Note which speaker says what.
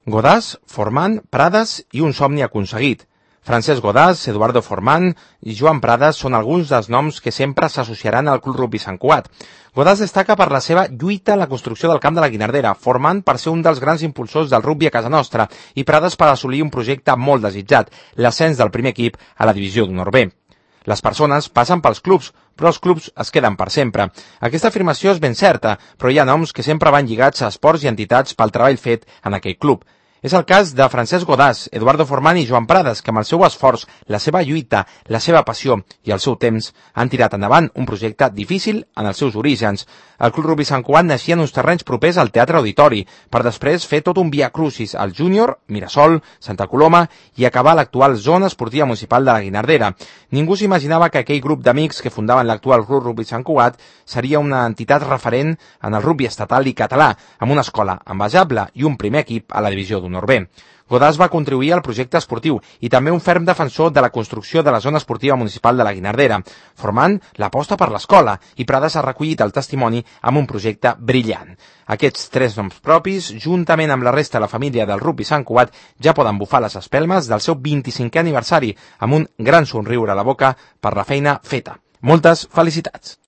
Speaker 1: Godàs, Forman, Prades i un somni aconseguit. Francesc Godàs, Eduardo Forman i Joan Prades són alguns dels noms que sempre s'associaran al Club Rugby Sant Cugat. Godàs destaca per la seva lluita en la construcció del camp de la Guinardera, Forman per ser un dels grans impulsors del rugby a casa nostra i Prades per assolir un projecte molt desitjat, l'ascens del primer equip a la divisió d'honor B. Les persones passen pels clubs, però els clubs es queden per sempre. Aquesta afirmació és ben certa, però hi ha noms que sempre van lligats a esports i entitats pel treball fet en aquell club. És el cas de Francesc Godàs, Eduardo Forman i Joan Prades, que amb el seu esforç, la seva lluita, la seva passió i el seu temps han tirat endavant un projecte difícil en els seus orígens. El Club Rugby Sant Cugat naixia en uns terrenys propers al Teatre Auditori, per després fer tot un via crucis al Júnior, Mirasol, Santa Coloma i acabar a l'actual zona esportiva municipal de la Guinardera. Ningú s'imaginava que aquell grup d'amics que fundaven l'actual Club Rugby Sant Cugat seria una entitat referent en el rugby estatal i català, amb una escola envejable i un primer equip a la divisió d'honor B. Godàs va contribuir al projecte esportiu i també un ferm defensor de la construcció de la zona esportiva municipal de la Guinardera, formant l'aposta per l'escola, i Prades ha recollit el testimoni amb un projecte brillant. Aquests tres noms propis, juntament amb la resta de la família del rugby Sant Cugat, ja poden bufar les espelmes del seu 25è aniversari amb un gran somriure a la boca per la feina feta. Moltes felicitats!